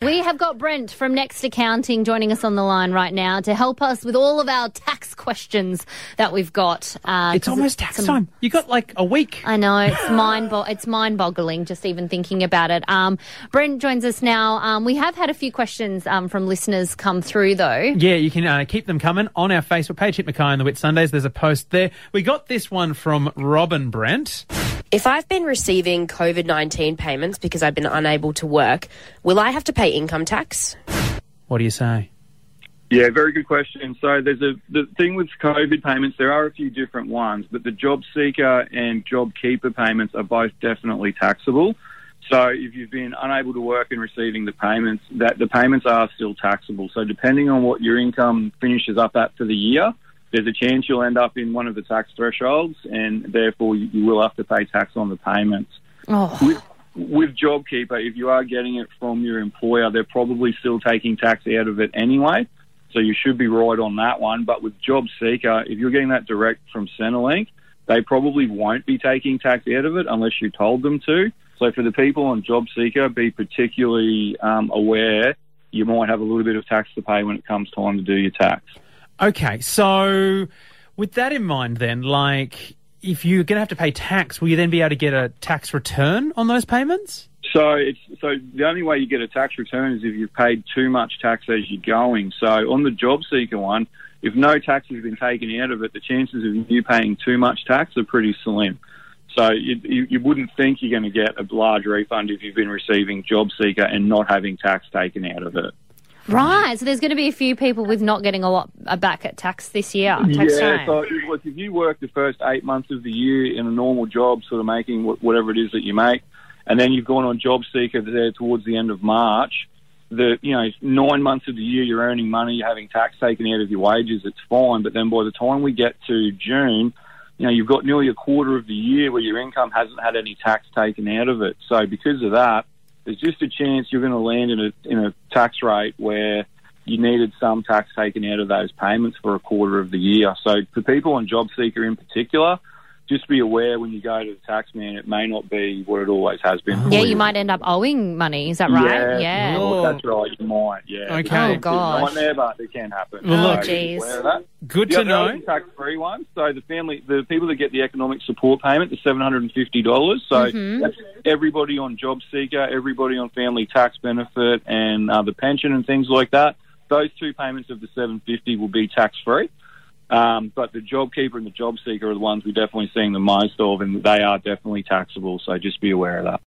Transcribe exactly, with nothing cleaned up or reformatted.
We have got Brent from Next Accounting joining us on the line right now to help us with all of our tax questions that we've got. Uh, it's almost tax some, time. You got like a week. I know, it's mind bo- it's mind-boggling just even thinking about it. Um, Brent joins us now. Um, we have had a few questions um, from listeners come through, though. Yeah, you can uh, keep them coming on our Facebook page, Hit Mackay and the Whit Sundays. There's a post there. We got this one from Robin Brent. If I've been receiving COVID nineteen payments because I've been unable to work, will I have to pay income tax? What do you say? Yeah, very good question. So there's a the thing with COVID payments, there are a few different ones, but the job seeker and job keeper payments are both definitely taxable. So if you've been unable to work and receiving the payments, that the payments are still taxable. So depending on what your income finishes up at for the year, there's a chance you'll end up in one of the tax thresholds, and therefore you, you will have to pay tax on the payments. Oh. With, with JobKeeper, if you are getting it from your employer, they're probably still taking tax out of it anyway, so you should be right on that one. But with JobSeeker, if you're getting that direct from Centrelink, they probably won't be taking tax out of it unless you told them to. So for the people on JobSeeker, be particularly um, aware you might have a little bit of tax to pay when it comes time to do your tax. Okay, so with that in mind then, like, if you're going to have to pay tax, will you then be able to get a tax return on those payments? So it's so the only way you get a tax return is if you've paid too much tax as you're going. So on the job seeker one, if no tax has been taken out of it, the chances of you paying too much tax are pretty slim. So you, you, you wouldn't think you're going to get a large refund if you've been receiving job seeker and not having tax taken out of it. Right, so there's going to be a few people with not getting a lot back at tax this year. Tax yeah, time. so look, if you work the first eight months of the year in a normal job, sort of making whatever it is that you make, and then you've gone on job seeker there towards the end of March, the you know nine months of the year you're earning money, you're having tax taken out of your wages, it's fine. But then by the time we get to June, you know you've got nearly a quarter of the year where your income hasn't had any tax taken out of it. So because of that, there's just a chance you're going to land in a in a tax rate where you needed some tax taken out of those payments for a quarter of the year. So for people on JobSeeker in particular, just be aware when you go to the tax man, it may not be what it always has been. Yeah, you might end up owing money. Is that right? Yeah, yeah. well, that's right. You might. Yeah. Okay. Oh gosh. It's a nightmare, but it can happen. Well, look, oh, geez. Good the to know. Tax-free ones. So the family, the people that get the economic support payment, the seven hundred and fifty dollars. So mm-hmm. that's everybody on JobSeeker, everybody on family tax benefit, and uh, the pension and things like that. Those two payments of the seven hundred fifty will be tax-free. Um, but the JobKeeper and the JobSeeker are the ones we're definitely seeing the most of, and they are definitely taxable. So just be aware of that.